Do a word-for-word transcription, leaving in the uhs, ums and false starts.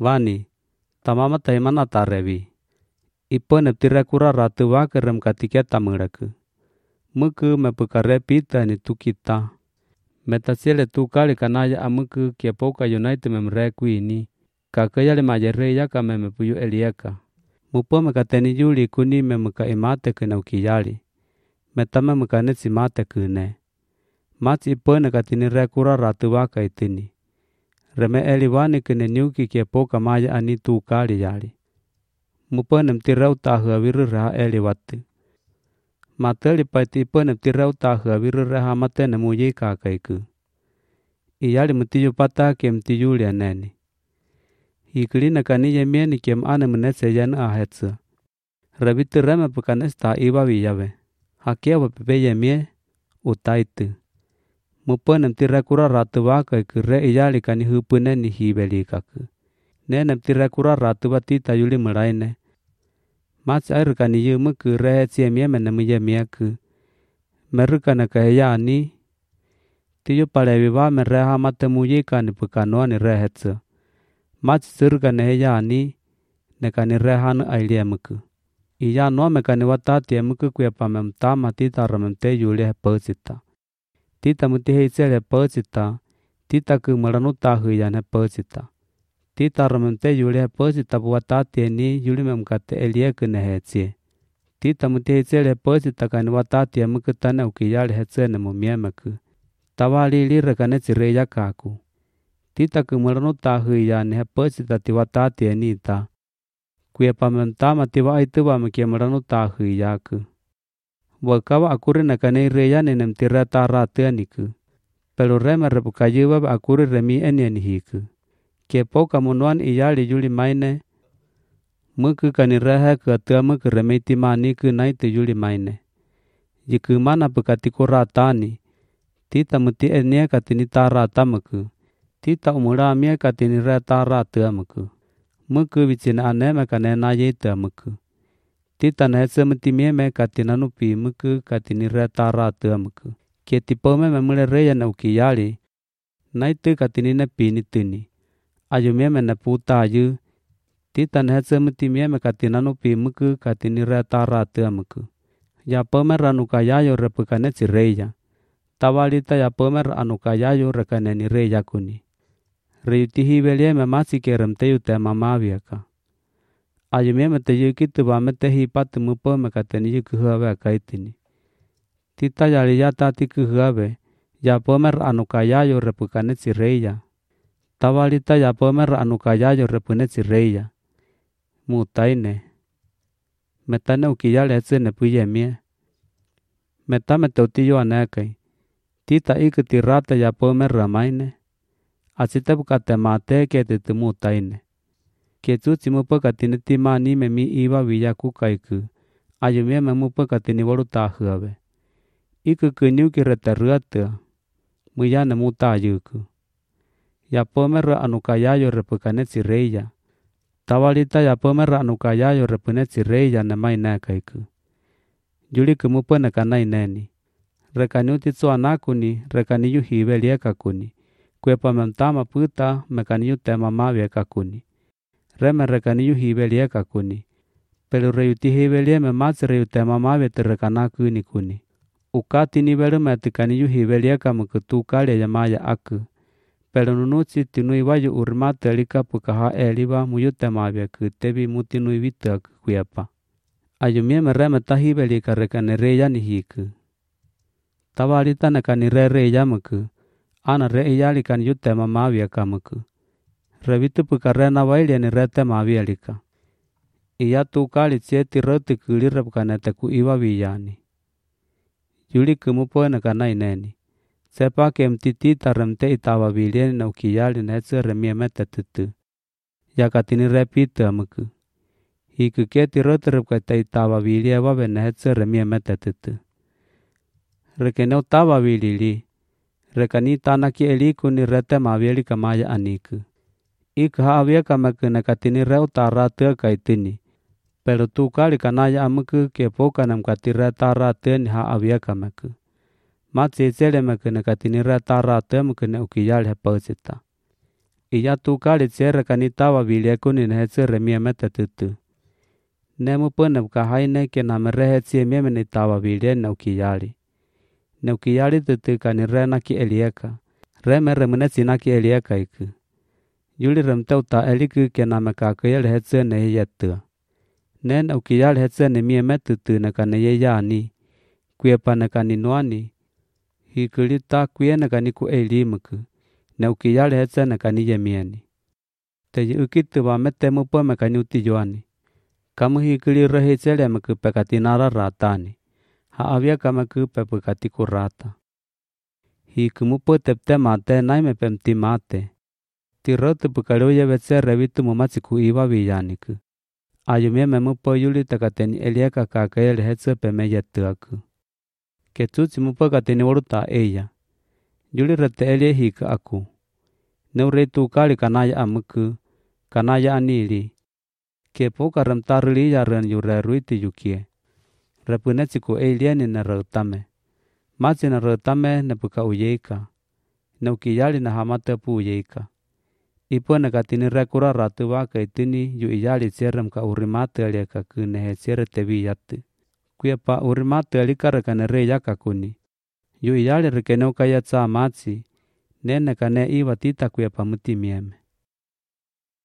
Wani, tamama taimana tarevi. Ipone tira kura ratu wakerem katika tamuraku. Muku mepukare pita ni tukita. Metasele tukali kanaya amuku kiapoka United memreku ini. Kakayale majere yaka memepuyu eliaka. Mupo mekateni yuli kuni memuka imate kena ukiyali. Metame mekanesi mate kune. Mati ipone katini rekura ratu waka itini. Reme eliwani kene nyuki kiapoka maya ani tukali yali. Mupone mtirau tahu awiru raha eliwatu. Mateli paiti ipone mtirau tahu awiru raha matene muyi kakaiku. Iyali mtiyu pata kiem tiyuli aneni. Hikilina kaniye mieni kiem ane menese yan ahetsa. Rabitu reme pukanes ta iwa wiyawe. Hakia wapepeye mie utaitu. Mupone mtirakura ratu waka kure iyali kani hupune ni hibeli kaku. Nene mtirakura ratu watita yuli mulaine. Mats air kani yumu kure hetsie mie menemiye mieku. Meruka na kaya ani. Tiyo palewi wa mereha matemuyi kani pukanoa ni rehetsa. Mats surga neheya ani. Nekani rehanu ailie muku. Iya noa mekani watati ya muku kuya pamemtama tita ramemte yuli hepesita. Tita muti heisele hepesita. Tita kumalanu tahu yan hepesita. Tita ramemte yuli hepesita buwatati eni yuli memkate elie kene hetsie. Tita muti heisele hepesita kani watati ya muku tane ukiyali hetsene mumiemeku. Tawali lire kane tsireya kaku. Tita kumalanu tahu yan hepesita tiwatati eni ta. Kuya pamemtama tiwa itu wa mekiamaranu tahu yaku. Wakawa akuri nakane reya nenem tirata ratu aniku. Pelu rema repukayuwa akuri remi eni anihiku. Kepoka munuan iyali yuli maine. Muku kani rehe katua muku remeti maniku naitu yuli maine. Jiku mana pukatiku ratani. Tita muti enia katini tarata muku. Tita umura mia katini reta ratu amuku. Muku wicina aneme kanena yita muku. Tita nahese muti mieme katina nupi muku katini reta ratu muku. Kietipome memule reya na ukiyali. Naitu katini nepi nituni. Ayu mieme na puta ayu. Tita nahese muti mieme katina nupi muku katini reta ratu muku. Ya pome ranukayayo repukane si reya. Tawalita ya pome ranukayayo rekaneni reya kuni. Reyutihi velie me masi kerem teyu te mamaviaka. Ayu mieme te yukitu wa me tehi patu mupo me kateni yuku huawe kaitini. Tita yali ya tati kuhuawe. Ya pomer anukayayo repukane si reya. Tawalita ya pomer anukayayo repune si reya. Mutaine. Metane ukiyale etsene puye mie. Metame teutiyo anekai. Tita ikuti rata ya pomer ramaine. Asite bukate mate kete tumutaine. Ketsuti mupo katini tima ni memi iwa wiya kukaiku. Ayu mieme mupo katini walu tahuawe. Iku kunyuki reteruatua. Muyane muta ayuku. Ya pomera anukayayo repukane si reya. Tawalita ya pomera anukayayo repune si reya namai nekaiku. Juli kumupo nekanai neni. Rekani utitsu anakuni rekani yuhiwe lieka kuni. Kwepa memtama puta mekani yutema mawieka kuni. Reme rekani yuhiwe lieka kuni. Pelu reyutihiwe lieme masi reyutema mawiete rekana kuni kuni. Ukati ni velu metikani yuhiwe lieka mukutu kali ya maya aku. Pelu nunuchi tinui wayu urmate elika pukaha eliwa muyute mawieka tebi mutinui vitu aku kwepa. Ayumieme reme tahiwe lika rekani reya nihiku. Tawalita nekani re reya muku. Ana re iyali kan yute mamawia kamuku. Revitu pukarena waili ni rete mawia lika. Iya tu kali cieti roti kulire pukanete ku iwa wiyani. Yuli kumupo nekana ineni. Sepa ke mtitita remte itawa wilieni na ukiyali na etsu remie mete tutu. Yakatini repita amuku. Hiku kieti roti repukate itawa wilie wawe na etsu remie mete tutu. Rekene utawa wilili. Rekani tanaki eliku ni rete mawieli kamaya aniku. Iku haawia kamaku nekatini reu taratua kaitini. Pelu tu kali kanaya amuku kepoka namkati re taratua ni haawia kamaku. Matsi itsele maku nekatini re taratua muku ne ukiyali hepesita. Iya tu kali tsere kanitawa viliekuni nehe tsere mieme tetutu. Nemu pene bukahaine ke namerehe tsie mieme nitawa vilie neukiyali. Neukiyali tutu kanire naki elieka. Reme remene naki elieka iku. Yuli remteu ta eliku ke namekakeye lehe tsie nehe yetua. Nen ukiyali hetse ne mieme tutu nekane ye yani. Kuyepa nekani nuani. Hikulita kuye nekani ku elimuku. Ne ukiyali hetse nekani ye mieni. Teji ukitu wa metemu po mekani uti joani. Kamu hikuli rehi tsele meku pekati nara ratani. Ha avia kameku pepekati kurata. Hikumu po tepte mate naime pemti mate. Tirotu pukaluye wetse revitu mumatsiku iwa viyaniku. Ayumie memupo yuli takateni elieka kakeye lehetsu peme yetuaku. Ketsuti mupo kateni waruta eya. Yuli rete elie hika aku. Neuretu kali kanaya amuku, kanaya anili. Kepoka remtarili ya ren yure ruiti yukie. Repunetsiku elieni ne rautame. Matsi ne rautame ne puka uyeika. Neukiyali na hamate pu uyeika. Ipo nekatini rekura ratu waka itini yu iyali tserem ka urimate aliaka kunehe tsere tevi yatu. Kuya pa urimate alika rekane re yaka kuni. Yu iyali rekene ukaya tsa matsi. Nene kane iwa tita kuya pa muti mieme.